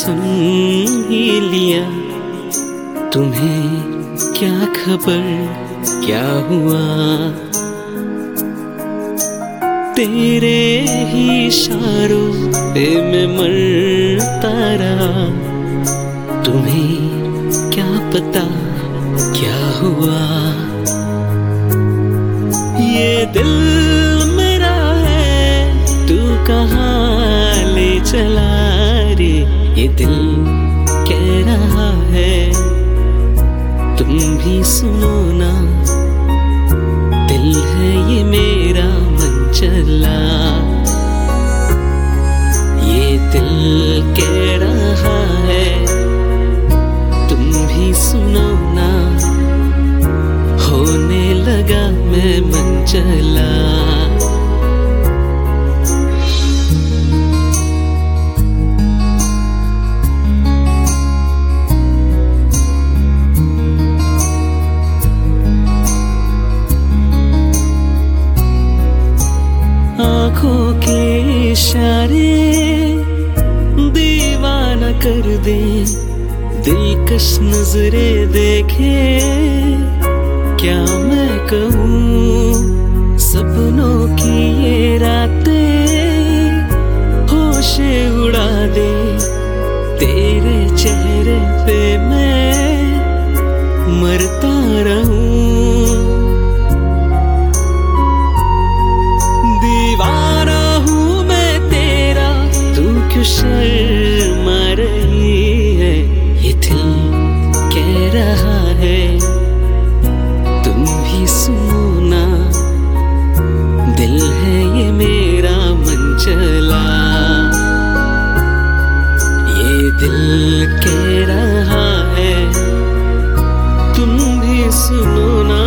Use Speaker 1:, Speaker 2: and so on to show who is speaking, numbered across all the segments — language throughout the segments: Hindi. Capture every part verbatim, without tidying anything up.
Speaker 1: सुन ही लिया, तुम्हें क्या खबर क्या हुआ। तेरे ही इशारों पे मैं मरता रहा, तुम्हें क्या पता क्या हुआ। ये दिल मेरा है, तू कहाँ ले चला रे। ये दिल कह रहा है, तुम भी सुनो ना। दिल है ये मेरा मन चला, ये दिल कह रहा है, तुम भी सुनो ना। होने लगा मैं मन चला। आँखों के इशारे दीवाना कर दे, दिलकश नजरे देखे क्या मैं कहूँ। सपनों की ये रातें होशे उड़ा दे, तेरे चेहरे पे मैं मरता रहूं। दीवाना हूँ मैं तेरा, तू क्यों शर्मा रही है। ये दिल कह रहा है, तुम भी सुनो ना। दिल है ये मेरा मन चला, ये दिल कह रहा है, तुम भी सुनो ना।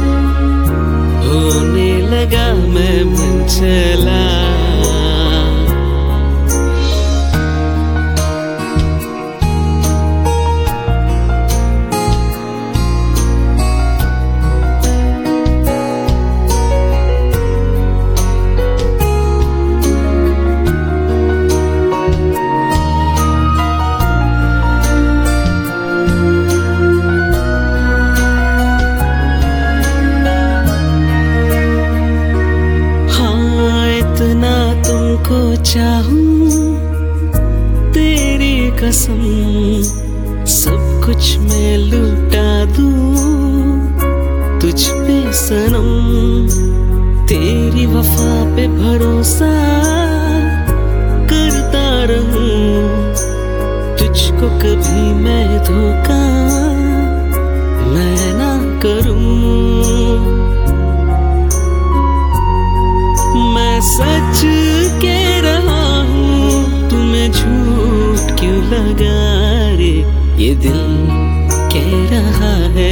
Speaker 1: होने लगा मैं मन चला। तुमको चाहूं तेरी कसम, सब कुछ मैं लुटा दूं तुझ पे सनम। तेरी वफा पे भरोसा करता रहूं, तुझको कभी मैं धोखा मैं ना करूं। मैं सच कह रहा हूँ, तुम्हें झूठ क्यों लगा रे। ये दिल कह रहा है,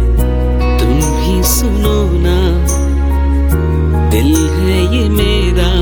Speaker 1: तुम भी सुनो ना। दिल है ये मेरा